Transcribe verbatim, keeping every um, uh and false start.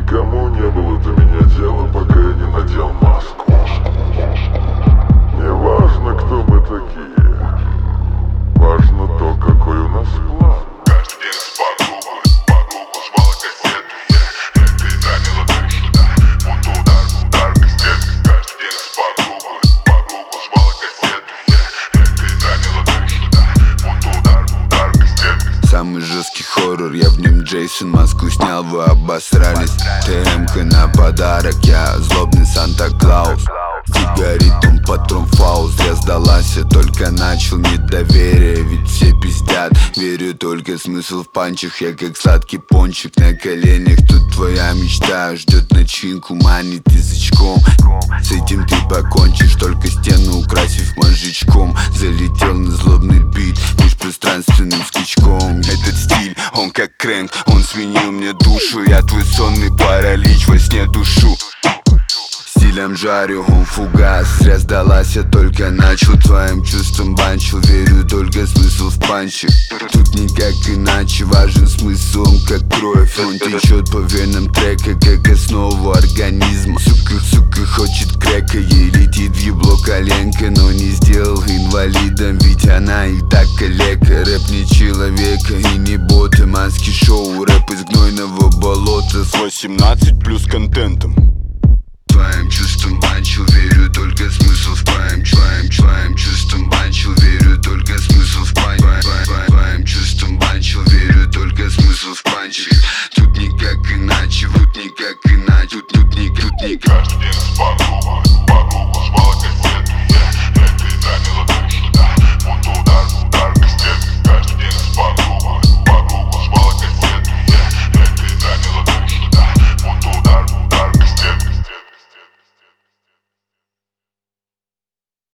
Никому не было до меня дела, пока я не надел маску. Не важно, кто мы такие, важно то, какой у нас план. Каждый день по кругу, по кругу жвала кассету. Рэп и ранила душу, да, будто удар, удар без детки. Каждый день по кругу, по кругу жвала кассету. Рэп и ранила душу, да, будто удар, удар без детки. Самый жесткий хоррор, я в нем Джейсон. Маску снял, вы обосрались. ТМ-ка на подарок, я злобный Санта-Клаус. Сигаритум, патрон фаул. Зря сдалась, я только начал. Недоверие, ведь все пиздят. Верю только смысл в панчах. Я как сладкий пончик на коленях. Тут твоя мечта ждет начинку, манит язычком. С этим ты покончишь, только стену украсив мозжечком. Залетел на злобный бит межпространственным скачком. Этот стиль, он как крэнк, он сменил мне душу. Я твой сонный паралич, во сне душу. Стилем жарю, он фугас. Зря сдалась, я только начал. Твоим чувством банчил, верю только смысл в панче. Тут никак иначе, важен смысл, он как кровь. Он течет по венам трека, как основу организма. Сука, сука, хочет крека, ей летит в ебло коленка. Но не сделал инвалидом, ведь она и так калека. Рэп не человека и не боты. Маски шоу, рэп из гнойного болота с восемнадцать плюс контентом.